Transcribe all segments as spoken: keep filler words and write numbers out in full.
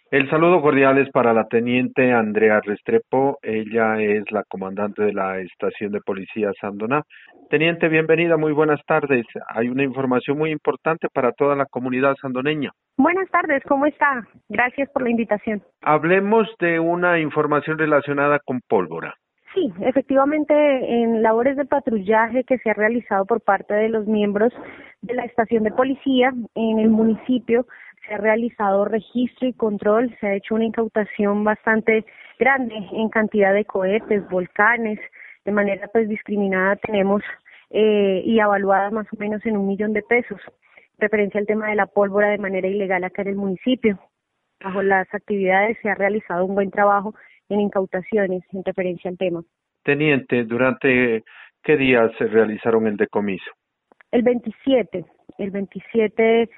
El saludo cordial es para la teniente Andrea Restrepo. Ella es la comandante de la estación de policía Sandoná. Teniente, bienvenida, muy buenas tardes. Hay una información muy importante para toda la comunidad sandoneña. Buenas tardes, ¿cómo está? Gracias por la invitación. Hablemos de una información relacionada con pólvora. Sí, efectivamente, en labores de patrullaje que se ha realizado por parte de los miembros de la estación de policía en el municipio, se ha realizado registro y control, se ha hecho una incautación bastante grande en cantidad de cohetes, volcanes, de manera pues discriminada tenemos eh, y evaluada más o menos en un millón de pesos, referencia al tema de la pólvora de manera ilegal acá en el municipio. Bajo las actividades se ha realizado un buen trabajo en incautaciones en referencia al tema. Teniente, ¿durante qué días se realizaron el decomiso? El veintisiete, el veintisiete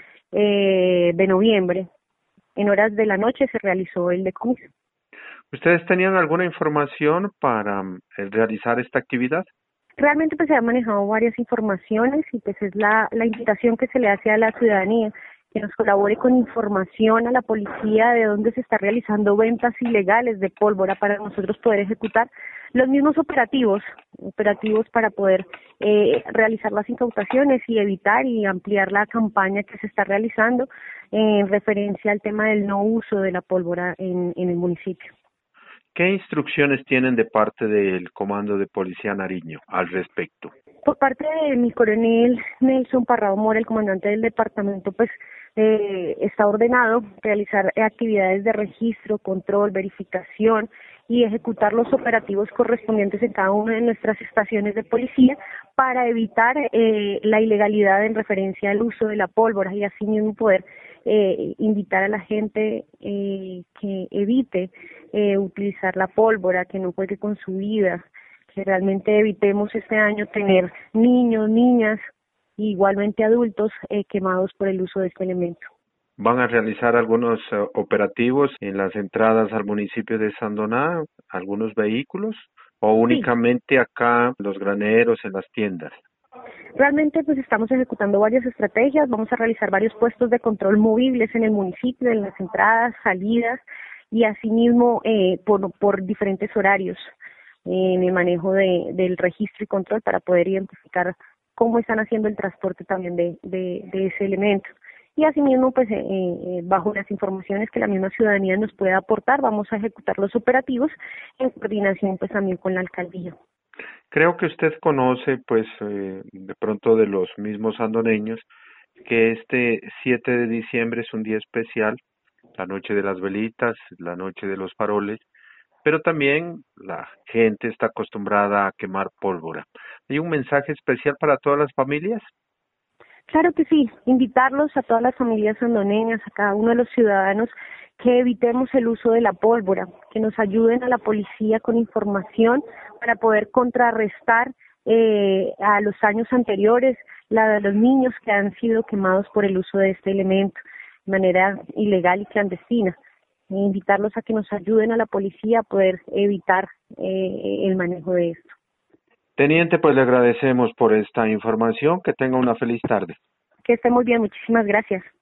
eh, de noviembre, en horas de la noche se realizó el decomiso. ¿Ustedes tenían alguna información para mm, realizar esta actividad? Realmente pues se han manejado varias informaciones y pues es la, la invitación que se le hace a la ciudadanía que nos colabore con información a la policía de dónde se está realizando ventas ilegales de pólvora para nosotros poder ejecutar los mismos operativos, operativos para poder eh, realizar las incautaciones y evitar y ampliar la campaña que se está realizando en referencia al tema del no uso de la pólvora en, en el municipio. ¿Qué instrucciones tienen de parte del Comando de Policía Nariño al respecto? Por parte de mi coronel Nelson Parrado Mora, el comandante del departamento, pues eh, está ordenado realizar actividades de registro, control, verificación y ejecutar los operativos correspondientes en cada una de nuestras estaciones de policía para evitar eh, la ilegalidad en referencia al uso de la pólvora y asimismo poder eh, invitar a la gente eh, que evite eh, utilizar la pólvora, que no juegue con su vida, que realmente evitemos este año tener niños, niñas e igualmente adultos eh, quemados por el uso de este elemento. ¿Van a realizar algunos eh, operativos en las entradas al municipio de Sandoná, algunos vehículos, o Sí, únicamente acá los graneros en las tiendas? realmente pues estamos ejecutando varias estrategias, vamos a realizar varios puestos de control movibles en el municipio, en las entradas, salidas y asimismo eh, por, por diferentes horarios eh, en el manejo de, del registro y control para poder identificar cómo están haciendo el transporte también de, de, de ese elemento. Y asimismo, pues eh, eh, bajo las informaciones que la misma ciudadanía nos pueda aportar, vamos a ejecutar los operativos en coordinación pues también con la alcaldía. Creo que usted conoce, pues, eh, de pronto de los mismos sandoneños, que este siete de diciembre es un día especial, la noche de las velitas, la noche de los faroles, pero también la gente está acostumbrada a quemar pólvora. ¿Hay un mensaje especial para todas las familias? Claro que sí, invitarlos a todas las familias sandoneñas, a cada uno de los ciudadanos, que evitemos el uso de la pólvora, que nos ayuden a la policía con información para poder contrarrestar eh, a los años anteriores la de los niños que han sido quemados por el uso de este elemento de manera ilegal y clandestina. E invitarlos a que nos ayuden a la policía a poder evitar eh, el manejo de esto. Teniente, pues le agradecemos por esta información. Que tenga una feliz tarde. Que esté muy bien, muchísimas gracias.